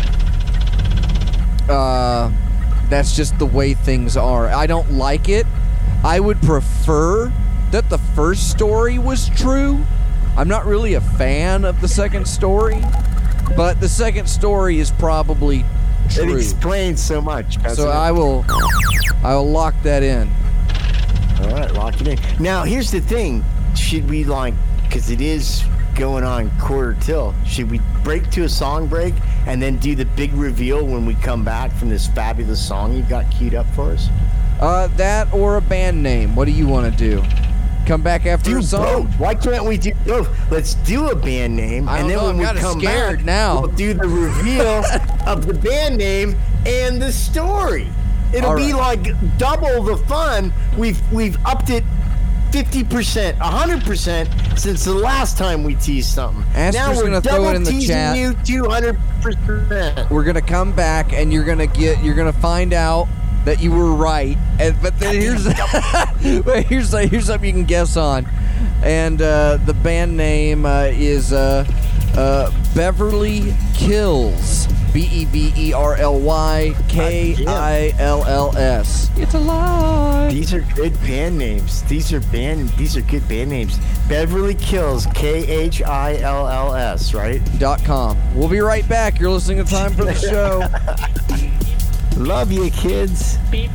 Uh, that's just the way things are. I don't like it. I would prefer that the first story was true. I'm not really a fan of the second story, but the second story is probably true. It explains so much. So I will, I will lock that in. All right, lock it in. Now, here's the thing. Should we, like, because it is going on quarter till, should we break to a song break and then do the big reveal when we come back from this fabulous song you've got queued up for us? Uh, that or a band name. What do you want to do? Come back after Do a song? both. Why can't we do both? Let's do a band name, I and don't then know, when I'm we kinda come scared back, now. we'll do the reveal of the band name and the story. It'll All be right. like double the fun. We've we've upped it fifty percent, one hundred percent since the last time we teased something. Asper's now we're gonna throw double it in the teasing chat. you two hundred percent. We're gonna come back and you're gonna get, you're gonna find out that you were right. And but then here's, but here's here's something you can guess on, and uh, the band name uh, is uh, uh, Beverly Kills. B E V E R L Y K I L L S. It's a lie. These are good band names. These are band. These are good band names. Beverly Kills, K H I L L S, right? Dot com. We'll be right back. You're listening to Time for the Show. Love you, kids. Beep.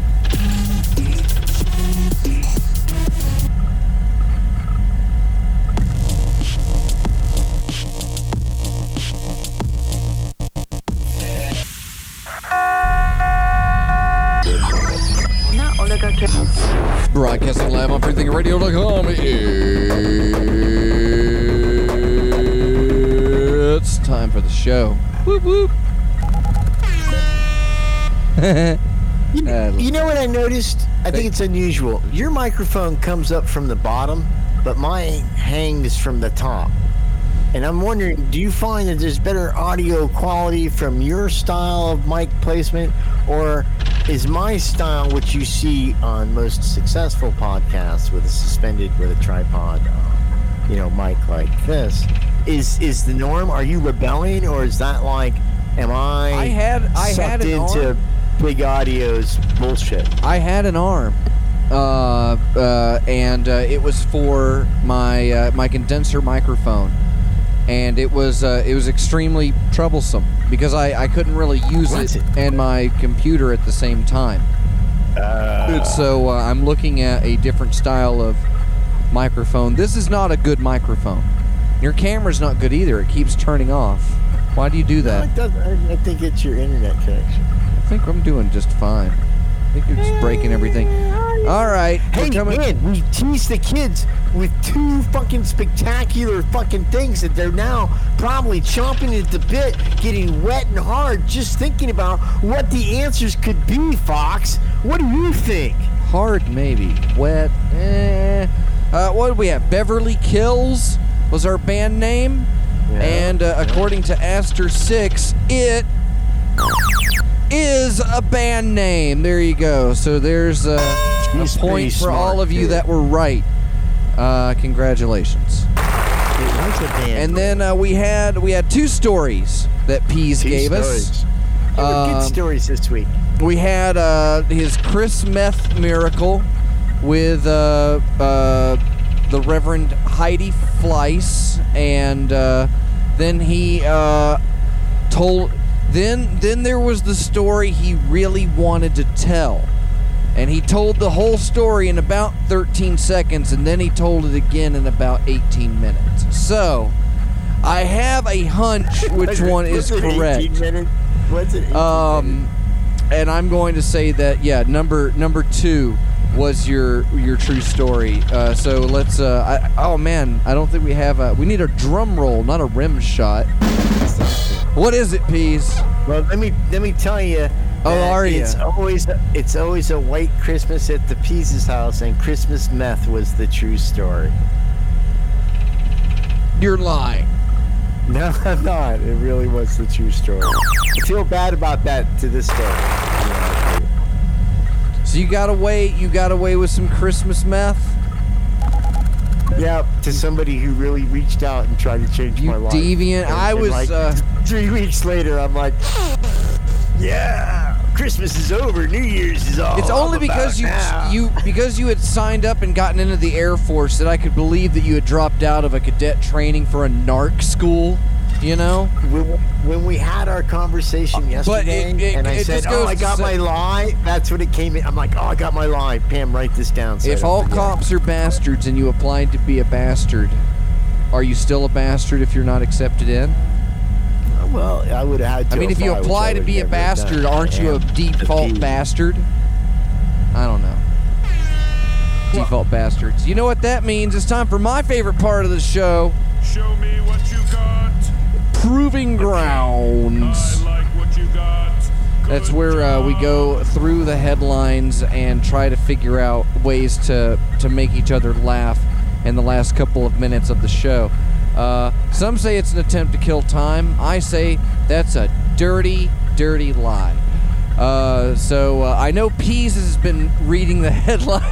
Broadcasting live on free thinking radio dot com. It's time for the show. Whoop whoop. You, Uh, you know what I noticed? I think it's unusual. Your microphone comes up from the bottom, but mine hangs from the top. And I'm wondering, do you find that there's better audio quality from your style of mic placement, or is my style what you see on most successful podcasts with a suspended with a tripod, uh, you know, mic like this? Is is the norm? Are you rebelling, or is that like, am I? I had I sucked had an into arm. Big Audio's bullshit. I had an arm, uh, uh, and uh, it was for my uh, my condenser microphone, and it was uh, it was extremely troublesome because I, I couldn't really use What's it, it? and my computer at the same time. Uh, So uh, I'm looking at a different style of microphone. This is not a good microphone. Your camera's not good either. It keeps turning off. Why do you do no, that? it doesn't. I, I think it's your internet connection. I think I'm doing just fine. I think you're just breaking everything. All right. Hey, we're coming- man, we teased the kids with two fucking spectacular fucking things that they're now probably chomping at the bit, getting wet and hard, just thinking about what the answers could be, Fox. What do you think? Hard, maybe. Wet, eh. Uh, what did we have? Beverly Kills was our band name. Yeah. And uh, according to Aster six, it is a band name. There you go. So there's uh, a He's point pretty for smart, all of you too. that were right. Uh, congratulations. It was a band And then uh, we had we had two stories that Pease Two gave us. stories. There were good Um, stories this week. We had uh, his Chris Meth miracle with uh, uh, the Reverend Heidi Fleiss, and uh, then he uh, told. Then then there was the story he really wanted to tell, and he told the whole story in about thirteen seconds, and then he told it again in about eighteen minutes. So I have a hunch which one is Was it correct. eighteen minutes? Was it eighteen Um, and I'm going to say that yeah, number number two was your your true story. Uh, so let's. Uh, I, oh man, I don't think we have a. We need a drum roll, not a rim shot. What is it, Pease? Well, let me let me tell you. Oh, are ya? It's always it's always a white Christmas at the Pease's house, and Christmas meth was the true story. You're lying. No, I'm not. It really was the true story. I feel bad about that to this day. Yeah, So you got away, you got away with some Christmas meth? yeah, to somebody who really reached out and tried to change You my life. deviant. And- I and was, like, uh, three weeks later, I'm like, yeah, Christmas is over. New Year's is all. It's only I'm because you about now." you because you had signed up and gotten into the Air Force that I could believe that you had dropped out of a cadet training for a narc school, you know? When, when we had our conversation yesterday, it- it- and I it said, just "Oh, goes I to got say- my lie," that's when it came in. I'm like, "Oh, I got my lie." Pam, write this down. So I If don't all forget. cops are bastards and you applied to be a bastard, are you still a bastard if you're not accepted in? Well, I would have had to. I mean, if you which apply I to would be a never have bastard, done. aren't I you a am the default P. bastard? I don't know. Default bastards. You know what that means? It's time for my favorite part of the show, Show me what you got. Proving Grounds. I like what you got. That's Good where uh, we job. go through the headlines and try to figure out ways to, to make each other laugh in the last couple of minutes of the show. Uh, some say it's an attempt to kill time. I say that's a dirty, dirty lie. Uh, so uh, I know Pease has been reading the headline.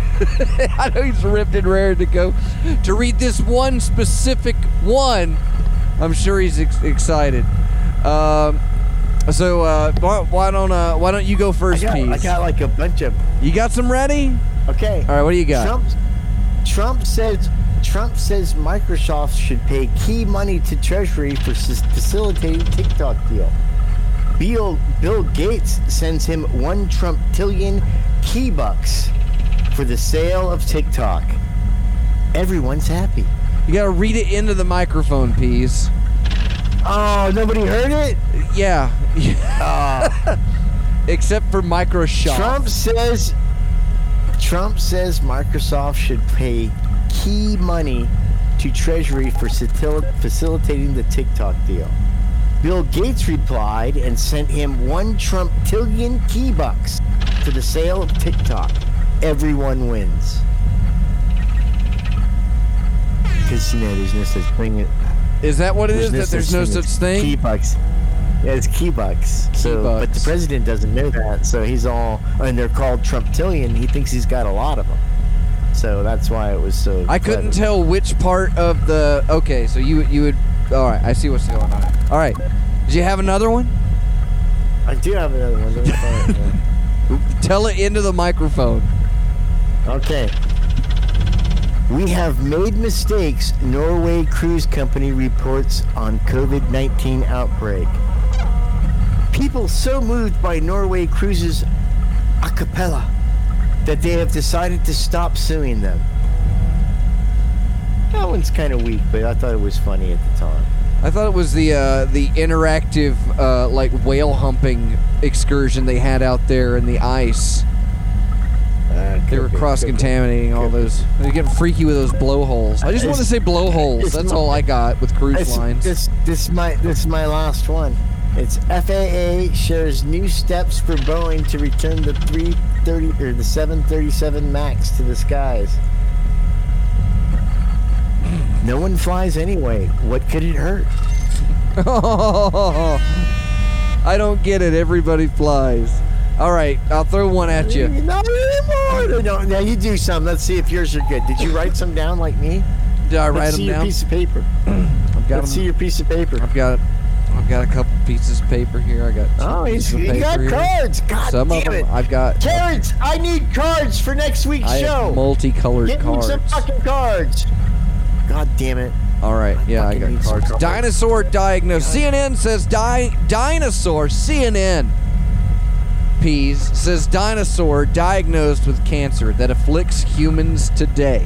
I know he's ripped and rared to go to read this one specific one. I'm sure he's ex- excited. Um, so uh, why, why don't uh, why don't you go I first, got, I Pease? got like a bunch of. You got some ready? Okay. All right, what do you got? Trump, Trump says Trump says Microsoft should pay key money to Treasury for s- facilitating TikTok deal. Bill Bill Gates sends him one Trump-tillion key bucks for the sale of TikTok. Everyone's happy. You got to read it into the microphone, Pease. Oh, nobody heard it? Yeah. Oh. Except for Microsoft. Trump says Trump says Microsoft should pay key money to Treasury for facil- facilitating the TikTok deal. Bill Gates replied and sent him one Trump-tillion key bucks for the sale of TikTok. Everyone wins. Because, you know, there's no such thing. Is that what it is? That there's no such as thing? Key bucks. Yeah, it's key bucks. So, but the bucks. president doesn't know that. So he's all, and they're called Trump-tillion. He thinks he's got a lot of them. So that's why it was so. I couldn't clever. tell which part of the. Okay, so you you would. All right, I see what's going on. All right, did you have another one? I do have another one. Let me find it, man. Tell it into the microphone. Okay. We have made mistakes, Norway Cruise Company reports on COVID nineteen outbreak. People so moved by Norway Cruises a cappella that they have decided to stop suing them. That one's kind of weak, but I thought it was funny at the time. I thought it was the uh, the interactive uh, like whale humping excursion they had out there in the ice. Uh, They were could be, cross contaminating all could be. those. They're getting freaky with those blowholes. I just want to say blowholes. it's That's my- all I got with cruise This, lines. this, this, is my, this is my last one. It's F A A shares new steps for Boeing to return the three thirty or the seven thirty-seven Max to the skies. No one flies anyway. What could it hurt? I don't get it. Everybody flies. All right, I'll throw one at you. Not anymore. No, now you do some. Let's see if yours are good. Did you write some down like me? Did I write Let's them see your down? piece of paper. I've got Let's see them. your piece of paper. I've got. I've got a couple pieces of paper here. I got. two Oh, he's, pieces of you got paper here. cards. God Some of damn them. it. I've got. Terrence, I need cards for next week's I show. have multicolored Get cards. me some fucking cards. God damn it. All right, yeah, I fucking got need some cards. cards. Dinosaur diagnosed. C N N says di- dinosaur. C N N. Peas says dinosaur diagnosed with cancer that afflicts humans today.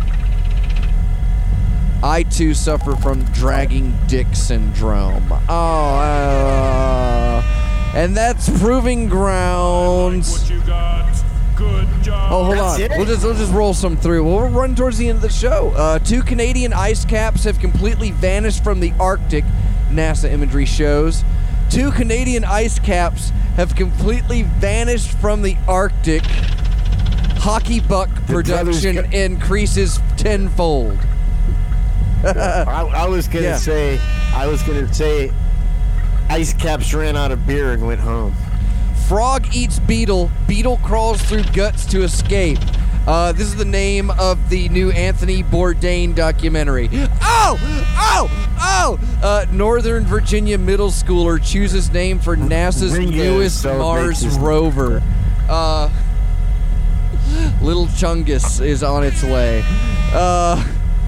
I too suffer from dragging dick syndrome. Oh, uh, and that's Proving Grounds. What you got? Good job. Oh, hold That's on. it? We'll just we'll just roll some through. We'll run towards the end of the show. Uh, two Canadian ice caps have completely vanished from the Arctic. NASA imagery shows. Two Canadian ice caps have completely vanished from the Arctic. Hockey buck brothers production got- increases tenfold. I, I was gonna Yeah. say, I was gonna say, Ice Caps ran out of beer and went home. Frog eats beetle. Beetle crawls through guts to escape. Uh, this is the name of the new Anthony Bourdain documentary. Oh! Oh! Oh! Uh, Northern Virginia middle schooler chooses name for NASA's Ringo newest celebrates Mars his- rover. Uh, Little Chungus is on its way. Uh,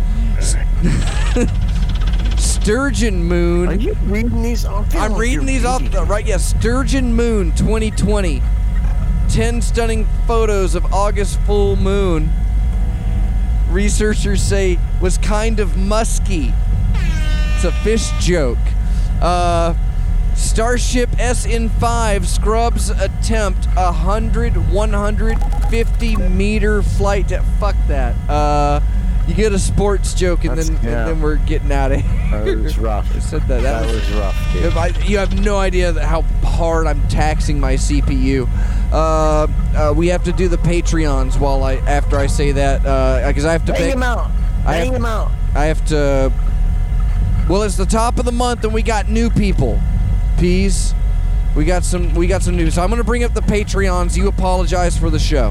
Sturgeon Moon. Are you reading these off? I'm reading these off the right. Yeah, Sturgeon Moon twenty twenty. ten stunning photos of August full moon. Researchers say was kind of musky. It's a fish joke. Uh, Starship S N five scrubs attempt a hundred, one hundred fifty meter flight. To, fuck that. Uh, you get a sports joke and That's- then yeah. and then we're getting out of here. That was rough. I said that. That, That was, was rough, kid. if I, you have no idea that how hard I'm taxing my C P U. Uh, uh, we have to do the Patreons while I after I say that because I have to Hang pay. him out. I Hang have- him out. I have to. Well, it's the top of the month and we got new people. Peas. We got some. We got some news. So I'm gonna bring up the Patreons. You apologize for the show.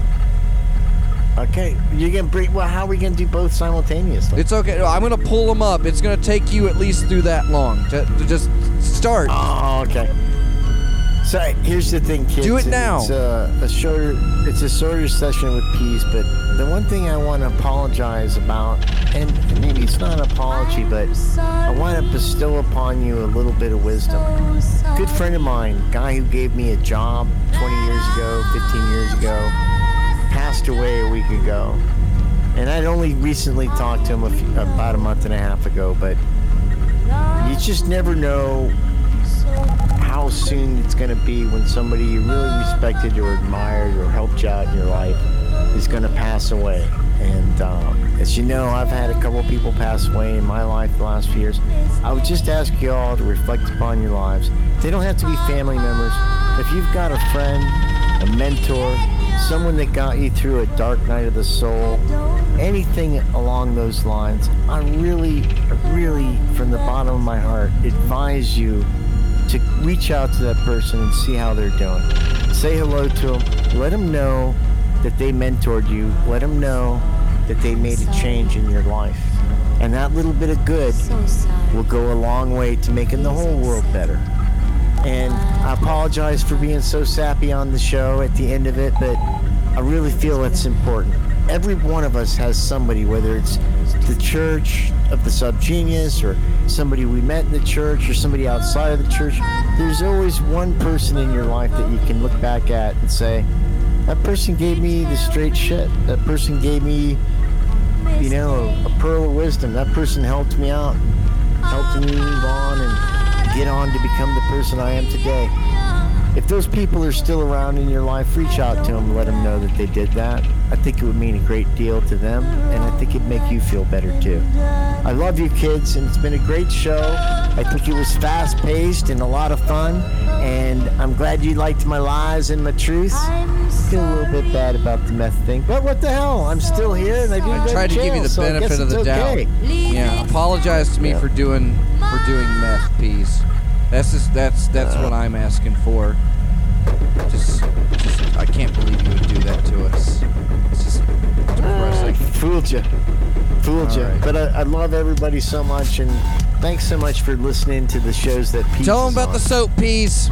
Okay, you can bring. Well, how are we gonna do both simultaneously? It's okay. I'm gonna pull them up. It's gonna take you at least through that long to, to just start. Oh, okay. So here's the thing, kids. Do it now. It's a, a shorter. It's a shorter session with Peas, but the one thing I want to apologize about, and maybe it's not an apology, but I want to bestow upon you a little bit of wisdom. Good friend of mine, guy who gave me a job twenty years ago, fifteen years ago, passed away a week ago, and I'd only recently talked to him a few, about a month and a half ago, but you just never know how soon it's going to be when somebody you really respected or admired or helped you out in your life is going to pass away. And uh, as you know, I've had a couple people pass away in my life the last few years. I would just ask you all to reflect upon your lives. They don't have to be family members. If you've got a friend, a mentor, someone that got you through a dark night of the soul, anything along those lines, I really, really, from the bottom of my heart, advise you to reach out to that person and see how they're doing. Say hello to them. Let them know that they mentored you. Let them know that they made a change in your life. And that little bit of good will go a long way to making the whole world better. And I apologize for being so sappy on the show at the end of it, but I really feel it's important. Every one of us has somebody, whether it's the church of the Subgenius or somebody we met in the church or somebody outside of the church. There's always one person in your life that you can look back at and say, that person gave me the straight shit. That person gave me, you know, a, a pearl of wisdom. That person helped me out, helped me move on and get on to become the person I am today. If those people are still around in your life, reach out to them, let them know that they did that. I think it would mean a great deal to them, and I think it'd make you feel better too. I love you kids, and it's been a great show. I think it was fast-paced and a lot of fun, and I'm glad you liked my lies and my truths. Feel a little bit bad about the meth thing, but what the hell? I'm still here, and I didn't I go tried to to give jail, you the so I benefit guess of the it's doubt. okay. Yeah, apologize to me Yeah. for doing for doing meth, Peas. That's just that's that's Uh. what I'm asking for. Just, just I can't believe you would do that to us. It's just depressing. Fooled you. Fooled you. All right. But I, I love everybody so much, and thanks so much for listening to the shows that Peas Tell them is about on. the soap, Peas.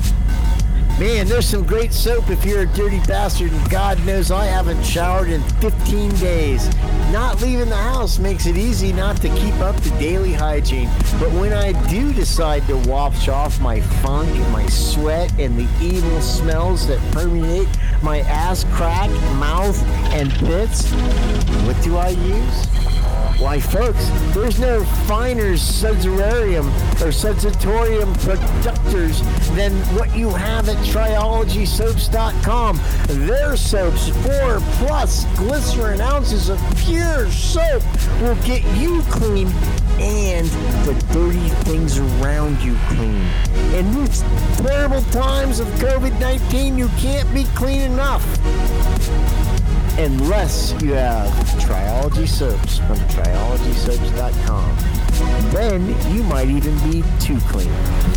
Man, there's some great soap if you're a dirty bastard, and God knows I haven't showered in fifteen days. Not leaving the house makes it easy not to keep up the daily hygiene. But when I do decide to wash off my funk and my sweat and the evil smells that permeate my ass crack, mouth, and pits, what do I use? Why, folks, there's no finer sudsarium or sudatorium productors than what you have at Triology Soaps dot com. Their soaps, four plus glycerin ounces of pure soap, will get you clean and the dirty things around you clean. In these terrible times of COVID nineteen, you can't be clean enough. unless you have Triology Soaps from triology soaps dot com. Then you might even be too clean.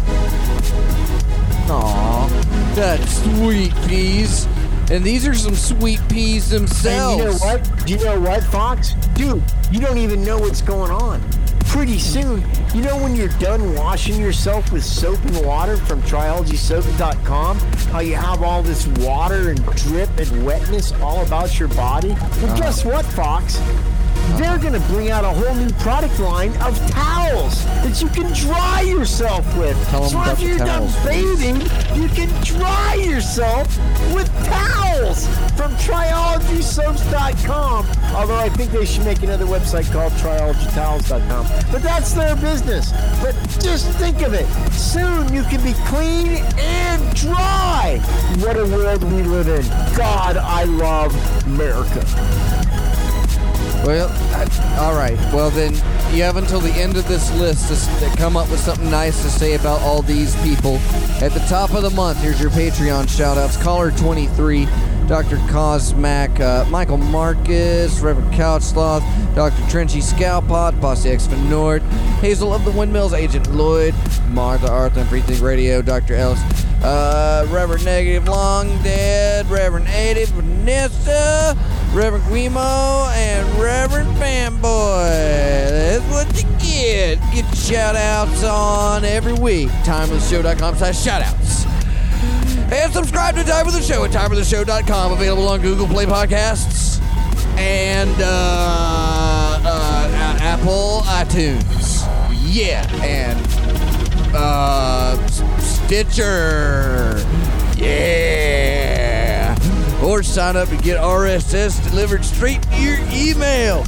Aw, that's sweet peas. And these are some sweet peas themselves. And you know what? Do you know what, Fox? Dude, you don't even know what's going on. Pretty soon, you know when you're done washing yourself with soap and water from triology soap dot com, how you have all this water and drip and wetness all about your body? Well, Uh-huh. guess what, Fox? They're going to bring out a whole new product line of towels that you can dry yourself with. Tell 'em so about after the you're towels, done bathing, you can dry yourself with towels from triology soaps dot com. Although I think they should make another website called triology towels dot com. But that's their business. But just think of it. Soon you can be clean and dry. What a world we live in. God, I love America. Well, I, all right. Well, then you have until the end of this list to, s- to come up with something nice to say about all these people. At the top of the month, here's your Patreon shout-outs. Caller twenty-three, Doctor Cosmac, uh, Michael Marcus, Reverend Couchsloth, Doctor Trenchy Scalpot, Posse X Van Nord, Hazel of the Windmills, Agent Lloyd, Martha Arthur, Free Think Radio, Doctor Ellis, uh, Reverend Negative Long Dead, Reverend Eddie, Vanessa, Reverend Guimo, and Reverend Fanboy. That's what you get. Get your shout-outs on every week. time of the show dot com slash shout-outs. And subscribe to Time of the Show at time of the show dot com. Available on Google Play Podcasts and uh, uh, A- Apple iTunes. Yeah, and uh, S- Stitcher. Yeah. Or sign up to get R S S delivered straight to your email.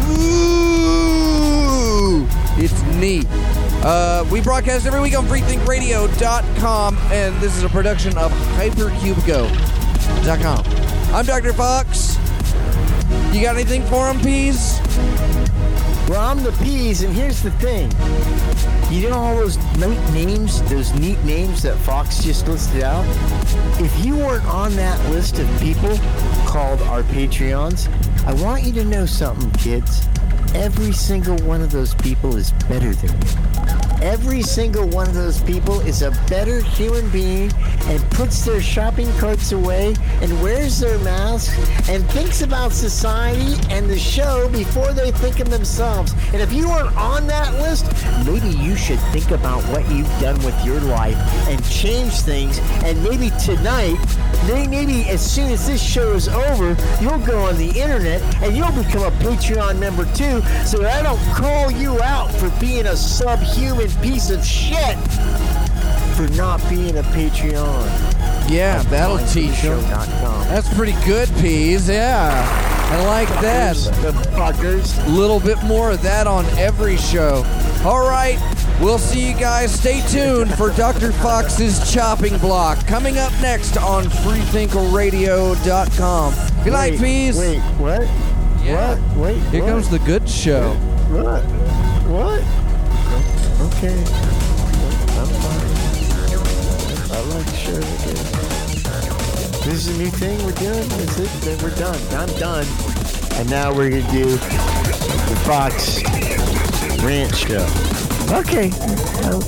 Ooh, it's neat. Uh, we broadcast every week on free think radio dot com, and this is a production of hypercubico dot com. I'm Doctor Fox. You got anything for him, Peas? Well, I'm the Peas, and here's the thing. You know all those neat names, those neat names that Fox just listed out? If you weren't on that list of people called our Patreons, I want you to know something, kids. Every single one of those people is better than you. Every single one of those people is a better human being and puts their shopping carts away and wears their mask and thinks about society and the show before they think of themselves. And if you aren't on that list, maybe you should think about what you've done with your life and change things. And maybe tonight, maybe as soon as this show is over, you'll go on the internet and you'll become a Patreon member too, so that I don't call you out for being a subhuman piece of shit for not being a Patreon. Yeah, that'll teach them. That's pretty good, Peas. Yeah, I like that. The fuckers. A little bit more of that on every show. All right, we'll see you guys. Stay tuned for Doctor Fox's Chopping Block coming up next on free think radio dot com. Good night, Wait, Peas. Wait, what? Yeah. What? Wait, Here what? comes the good show. What? What? Okay. I'm fine. I like the show again. This is a new thing we're doing? That's it? Then we're done. I'm done. And now we're going to do the Fox Ranch show. Okay. Oh.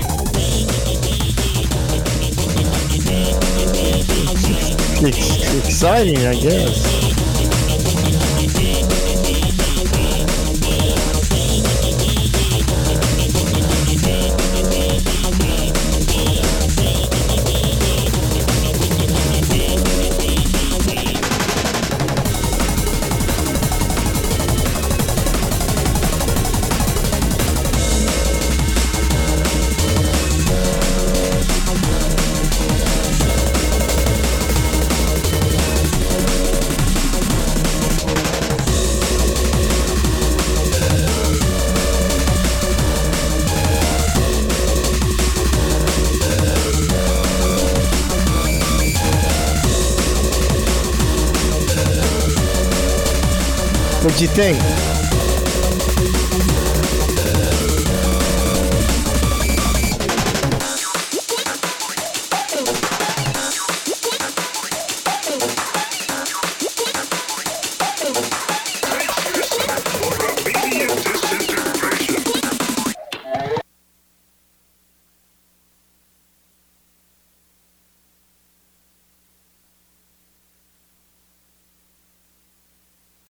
It's exciting, I guess. What'd you think?